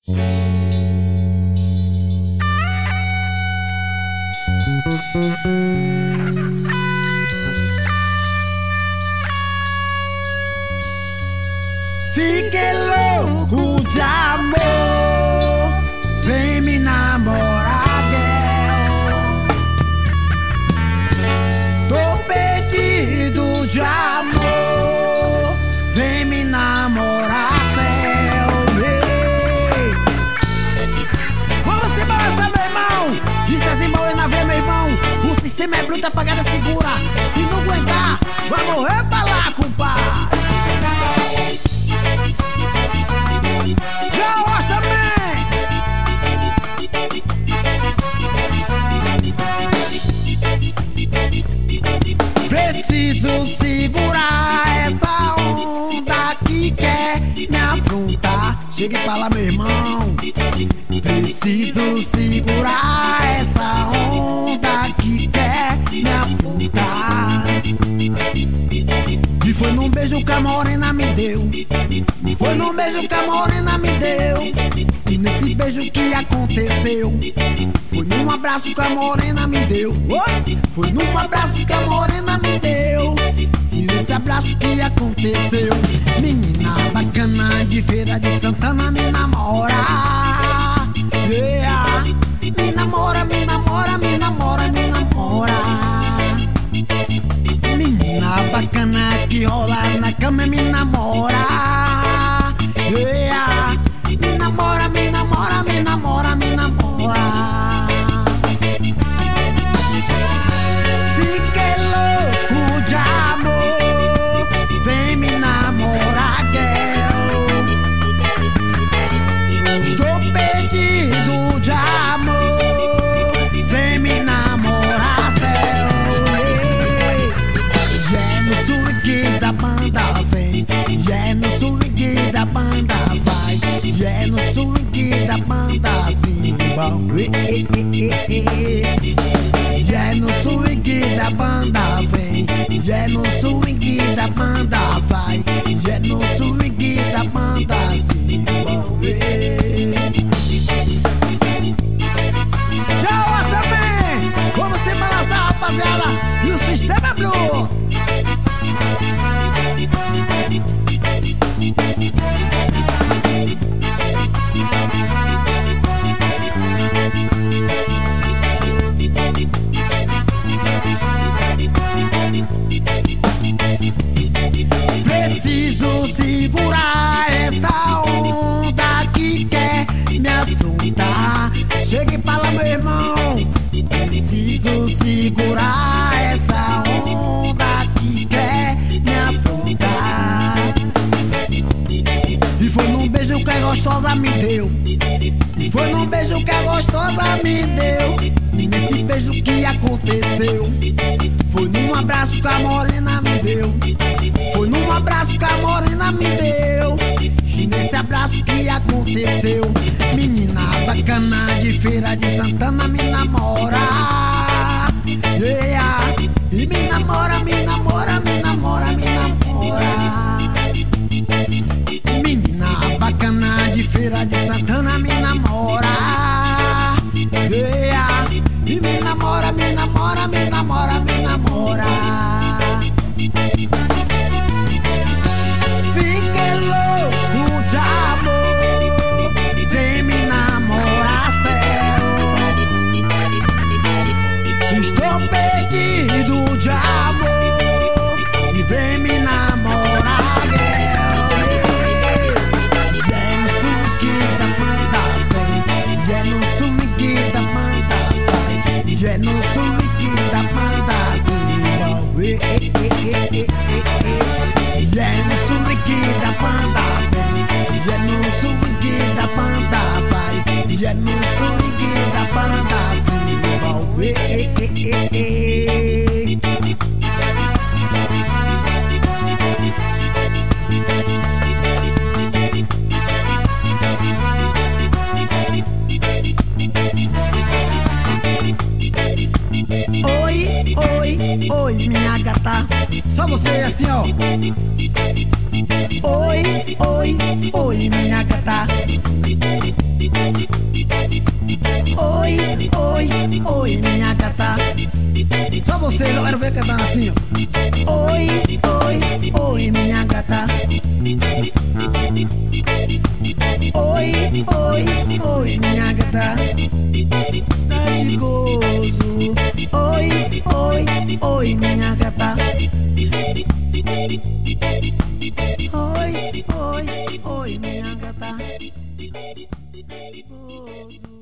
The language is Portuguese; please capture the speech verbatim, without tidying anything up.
Fiquei louco de amor, vem me namorar, girl. Estou perdido de amor, vem me namorar, céu. Hey. Vamos se balançar, meu irmão. Isso é zimbal na veia, meu irmão. O sistema é bruto, a pagada segura. Se não aguentar, vai morrer pra lá, compadre. Preciso segurar essa onda que quer me afrontar. Chegue pra lá, meu irmão. Preciso segurar essa onda que quer me afrontar. E foi num beijo que a morena me deu. E foi num beijo que a morena me deu. E nesse beijo que aconteceu. Foi num abraço que a morena me deu. Oi? Foi num abraço que a morena me deu. E nesse abraço que aconteceu. Menina bacana de Feira de Santana me namora. Yeah. Me namora, me namora, me namora, me namora. Menina bacana que rola na cama me namora. Yeah. Me namora, me namora, me namora, me namora. Fiquei louco de amor, vem me namorar, girl. Estou perdido de amor, vem me namorar, céu. E é no swing da banda vem, e é no swing da banda vai, e é no swing da banda zimbal. E é no swing da banda vem, e é no swing da banda vai, e é no swing da banda zimbal. Tchau, essa vem! Como se balançar, rapaziada? E o sistema é blue! Preciso segurar essa onda que quer me afrontar. Chegue pra lá, meu irmão. Preciso segurar essa onda que quer me afrontar. E foi num beijo que a gostosa me deu. E foi num beijo que a gostosa me deu. E nesse beijo que aconteceu. Foi num abraço que a morena me deu. Foi num abraço que a morena me deu. E nesse abraço que aconteceu. Menina bacana de Feira de Santana me namora. Yeah. E me namora, me namora, me namora, me namora. Menina bacana de Feira de Santana me namora. Yeah. E me namora, me namora, me namora, me namora. Fiquei louco de amor, vem me namorar, céu. Estou perdido de amor e vem me namorar, girl. E é no swing da banda vem, e é no swing da banda vai, e é no swing da banda zimbal. E é no swing da banda vem, e é no swing da banda vai, e é no swing da banda zimbal. Oi, oi, oi, minha gata. Só você assim, ó. Oi, oi, oi, minha gata. Oi, oi, oi, minha gata. Só vocês, eu quero ver cantando assim, ó. Oi, oi, oi, minha gata. Oi, oi, oi, minha gata. Tá de gozo. Oi, oi, oi, minha gata. Oi, oi, oi, minha gata. Gozo.